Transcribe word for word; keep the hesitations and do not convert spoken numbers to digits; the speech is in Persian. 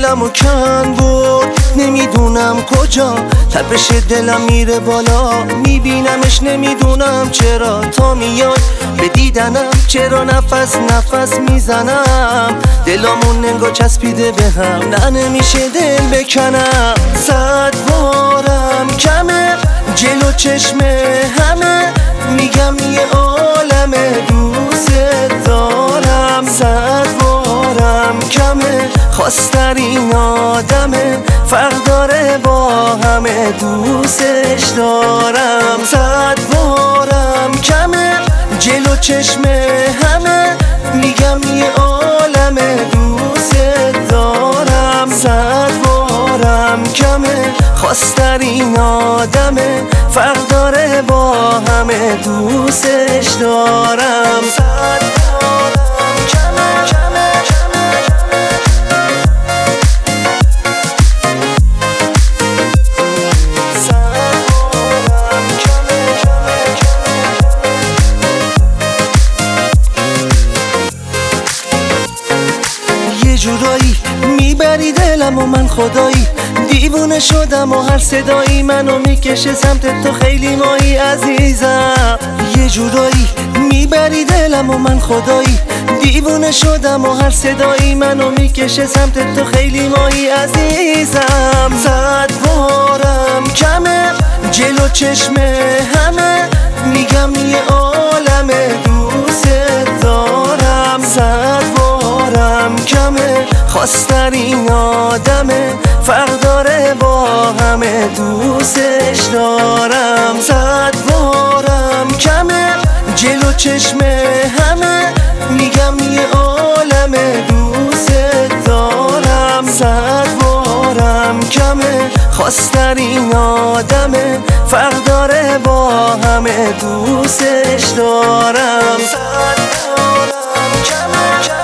دلمو کن برد، نمیدونم کجا تپش دلم میره بالا، میبینمش نمیدونم چرا، تا میاد به دیدنم چرا نفس نفس میزنم، دلامون نگاه چسبیده به هم، نه نمیشه دل بکنم. صد بارم کمه جلو چشم همه، میگم یه عالمه دوست دارم. صد بارم کمه خواسترین آدمه، فرق داره با همه دوستش دارم. صد بارم کمه جلو چشم همه، میگم یه عالمه دوست دارم. صد بارم کمه خواسترین آدمه، فرق داره با همه دوستش دارم. صد بارم کمه کمه کمه صد بارم کمه کمه کمه. یه جورایی میبری دلم و من خدایی دیوونه شدم و هر صدایی منو میکشه سمت تو، خیلی مایی عزیزم. یه جورایی میبری دلم و من خدایی دیوونه شدم و هر صدایی منو میکشه سمت تو، خیلی مایی عزیزم. صد بارم کمه جلو چشم همه، میگم یه عالمه دوست دارم. صد بارم کمه خواسترین آدمه، فرق داره با همه دوستش دارم. صد بارم کمه جلو چشم همه، میگم یه عالمه دوست دارم. صد بارم کمه خواسترین آدمه، فرق داره با همه دوستش دارم. صد بارم کمه